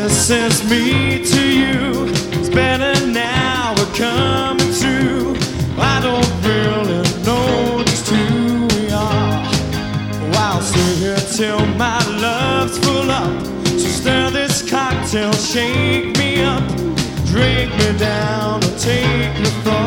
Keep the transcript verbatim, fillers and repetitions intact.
This is me to you. It's better now we're coming to. I don't really know just who we are. Oh, I'll stay here till my love's full up. So stir this cocktail, shake me up, drink me down, or take me far.